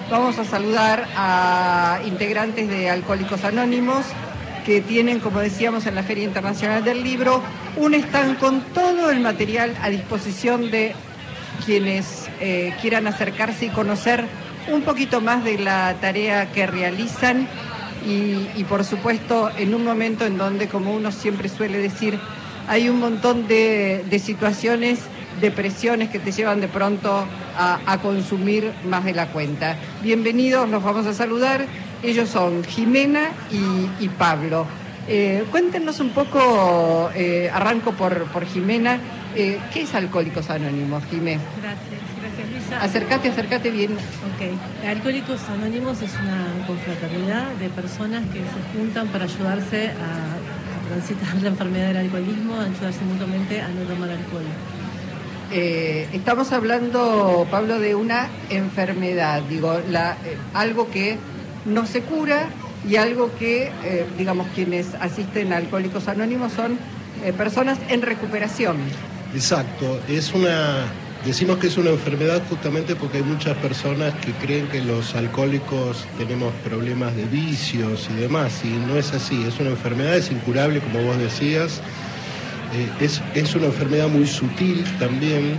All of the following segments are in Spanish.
vamos a saludar a integrantes de Alcohólicos Anónimos que tienen, como decíamos, en la Feria Internacional del Libro, un stand con todo el material a disposición de quienes quieran acercarse y conocer un poquito más de la tarea que realizan y por supuesto en un momento en donde, como uno siempre suele decir, hay un montón de situaciones, de presiones que te llevan de pronto a consumir más de la cuenta. Bienvenidos, los vamos a saludar. Ellos son Jimena y Pablo. Cuéntenos un poco, arranco por Jimena, ¿qué es Alcohólicos Anónimos, Jimé? Gracias Luisa. Acércate bien. Ok, Alcohólicos Anónimos es una confraternidad de personas que se juntan para ayudarse a transitar la enfermedad del alcoholismo, a ayudarse mutuamente a no tomar alcohol. Estamos hablando, Pablo, de una enfermedad, algo que no se cura y algo que, digamos, quienes asisten a Alcohólicos Anónimos son personas en recuperación. Exacto, decimos que es una enfermedad justamente porque hay muchas personas que creen que los alcohólicos tenemos problemas de vicios y demás, y no es así, es una enfermedad, es incurable, como vos decías. Es una enfermedad muy sutil también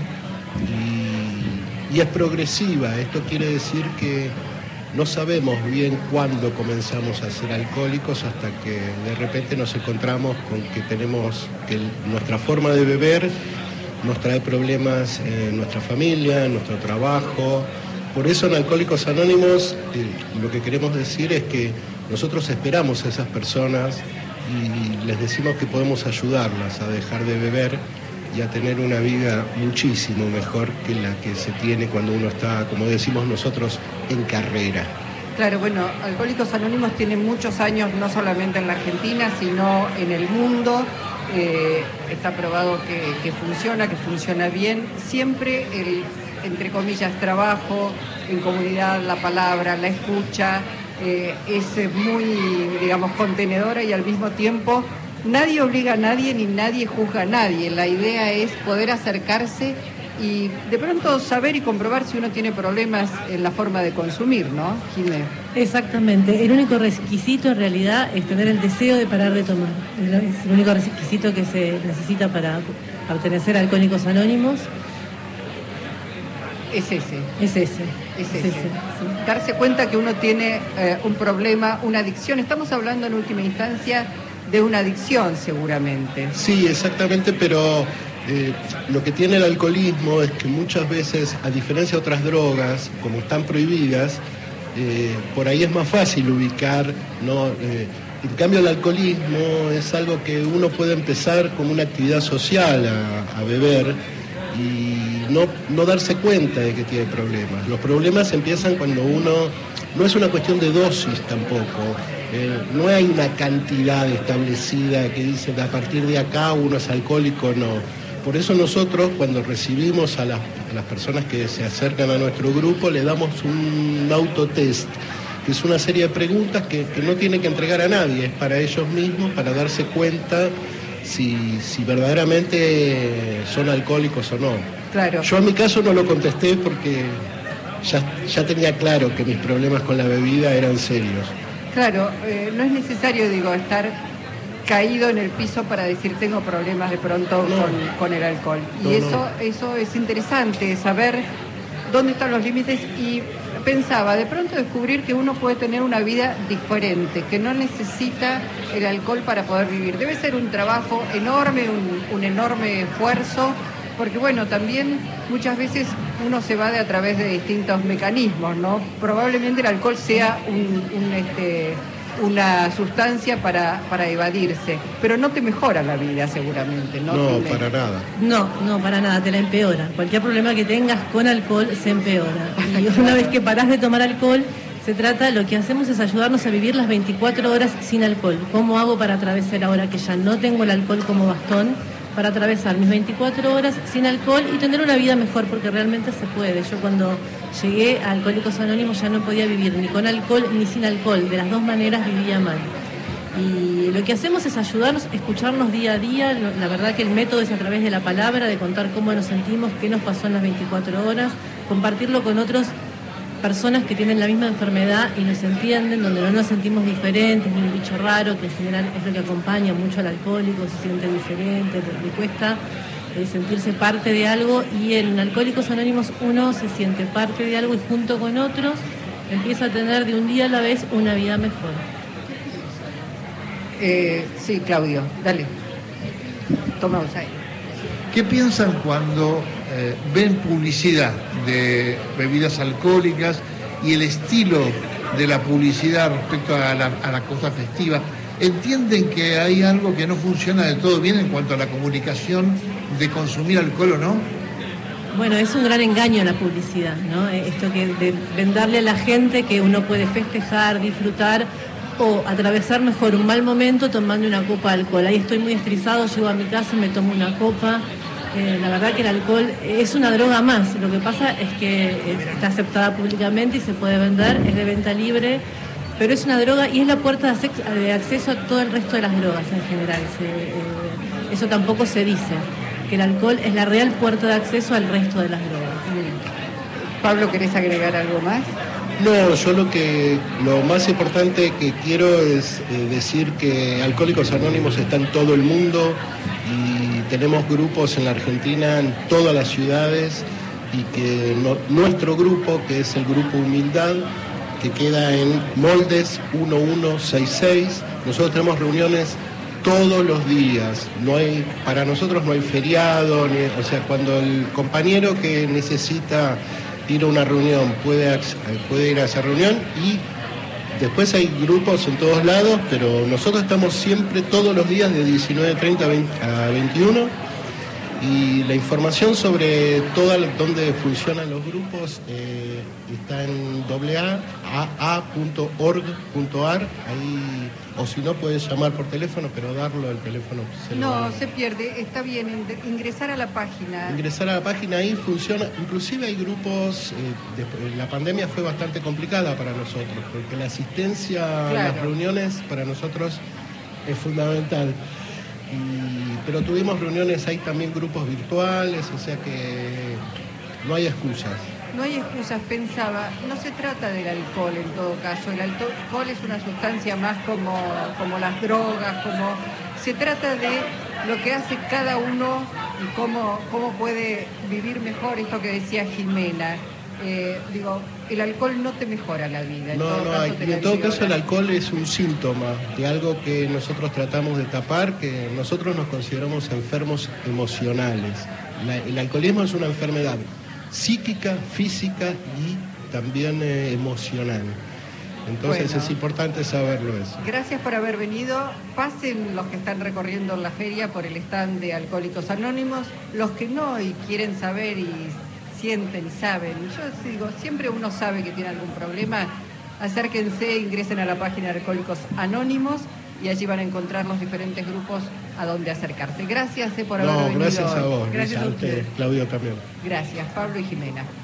y es progresiva. Esto quiere decir que no sabemos bien cuándo comenzamos a ser alcohólicos hasta que de repente nos encontramos con que nuestra forma de beber nos trae problemas en nuestra familia, en nuestro trabajo. Por eso en Alcohólicos Anónimos lo que queremos decir es que nosotros esperamos a esas personas y les decimos que podemos ayudarlas a dejar de beber y a tener una vida muchísimo mejor que la que se tiene cuando uno está, como decimos nosotros, en carrera. Claro, bueno, Alcohólicos Anónimos tiene muchos años, no solamente en la Argentina, sino en el mundo. Está probado que funciona bien. Siempre el, entre comillas, trabajo en comunidad, la palabra, la escucha, es muy, digamos, contenedora y al mismo tiempo nadie obliga a nadie ni nadie juzga a nadie. La idea es poder acercarse y de pronto saber y comprobar si uno tiene problemas en la forma de consumir, ¿no, Jimé? Exactamente. El único requisito en realidad es tener el deseo de parar de tomar. Es el único requisito que se necesita para pertenecer a Alcohólicos Anónimos. Es ese. Sí. Darse cuenta que uno tiene un problema, una adicción. Estamos hablando en última instancia de una adicción seguramente. Sí, exactamente, pero lo que tiene el alcoholismo es que muchas veces, a diferencia de otras drogas, como están prohibidas, por ahí es más fácil ubicar, ¿no? En cambio el alcoholismo es algo que uno puede empezar como una actividad social a beber y no darse cuenta de que tiene problemas. Los problemas empiezan cuando uno, no es una cuestión de dosis tampoco, no hay una cantidad establecida que dice a partir de acá uno es alcohólico, no. Por eso nosotros cuando recibimos a las personas que se acercan a nuestro grupo le damos un autotest, que es una serie de preguntas que no tienen que entregar a nadie, es para ellos mismos, para darse cuenta si verdaderamente son alcohólicos o no. Claro. Yo en mi caso no lo contesté porque ya tenía claro que mis problemas con la bebida eran serios. Claro, no es necesario, estar caído en el piso para decir tengo problemas de pronto con el alcohol. Y eso es interesante, saber dónde están los límites y pensaba, de pronto descubrir que uno puede tener una vida diferente, que no necesita el alcohol para poder vivir. Debe ser un trabajo enorme, un enorme esfuerzo, porque bueno, también muchas veces uno se va a través de distintos mecanismos, ¿no? Probablemente el alcohol sea una sustancia para evadirse, pero no te mejora la vida seguramente, ¿no? No, para nada. No, para nada, te la empeora. Cualquier problema que tengas con alcohol se empeora. Y una vez que parás de tomar alcohol, lo que hacemos es ayudarnos a vivir las 24 horas sin alcohol. ¿Cómo hago para atravesar ahora que ya no tengo el alcohol como bastón? Para atravesar mis 24 horas sin alcohol y tener una vida mejor, porque realmente se puede. Yo cuando llegué a Alcohólicos Anónimos ya no podía vivir ni con alcohol ni sin alcohol, de las dos maneras vivía mal. Y lo que hacemos es ayudarnos, escucharnos día a día. La verdad que el método es a través de la palabra, de contar cómo nos sentimos, qué nos pasó en las 24 horas, compartirlo con otros personas que tienen la misma enfermedad y nos entienden, donde no nos sentimos diferentes, ni un bicho raro, que en general es lo que acompaña mucho al alcohólico, se siente diferente, le cuesta sentirse parte de algo, y en Alcohólicos Anónimos uno se siente parte de algo y junto con otros empieza a tener de un día a la vez una vida mejor. Sí, Claudio, dale. Tomamos ahí. ¿Qué piensan cuando ven publicidad de bebidas alcohólicas y el estilo de la publicidad respecto a la cosa festiva? ¿Entienden que hay algo que no funciona del todo bien en cuanto a la comunicación de consumir alcohol o no? Bueno, es un gran engaño la publicidad, ¿no? Esto que de venderle a la gente que uno puede festejar, disfrutar o atravesar mejor un mal momento tomando una copa de alcohol. Ahí estoy muy estresado, llego a mi casa y me tomo una copa. La verdad que el alcohol es una droga más. Lo que pasa es que está aceptada públicamente y se puede vender, es de venta libre, pero es una droga y es la puerta de acceso a todo el resto de las drogas en general. Eso tampoco se dice, que el alcohol es la real puerta de acceso al resto de las drogas. Pablo, ¿querés agregar algo más? No, yo lo más importante que quiero es decir que Alcohólicos Anónimos está en todo el mundo y tenemos grupos en la Argentina, en todas las ciudades, y que nuestro grupo, que es el Grupo Humildad, que queda en Moldes 1166, nosotros tenemos reuniones todos los días, para nosotros no hay feriado, o sea, cuando el compañero que necesita ir a una reunión puede ir a esa reunión, y después hay grupos en todos lados, pero nosotros estamos siempre todos los días de 19:30 a 21, y la información sobre dónde funcionan los grupos está en aa.org.ar, ahí, o si no puedes llamar por teléfono, pero darlo el teléfono. Se pierde, está bien, ingresar a la página. Ingresar a la página, ahí funciona, inclusive hay grupos, la pandemia fue bastante complicada para nosotros, porque la asistencia a las reuniones para nosotros es fundamental. Pero tuvimos reuniones, hay también grupos virtuales, o sea que no hay excusas. No hay excusas, pensaba, no se trata del alcohol en todo caso, el alcohol es una sustancia más como las drogas, se trata de lo que hace cada uno y cómo puede vivir mejor, esto que decía Jimena. El alcohol no te mejora la vida. En todo caso el alcohol es un síntoma de algo que nosotros tratamos de tapar, que nosotros nos consideramos enfermos emocionales. El alcoholismo es una enfermedad psíquica, física y también emocional. Entonces es importante saberlo eso. Gracias por haber venido. Pasen los que están recorriendo la feria por el stand de Alcohólicos Anónimos, los que no y quieren saber y sienten y saben. Yo digo, siempre uno sabe que tiene algún problema, acérquense, ingresen a la página de Alcohólicos Anónimos y allí van a encontrar los diferentes grupos a donde acercarse. Gracias por haber venido. Gracias a vos. Gracias a usted, Claudio también. Gracias, Pablo y Jimena.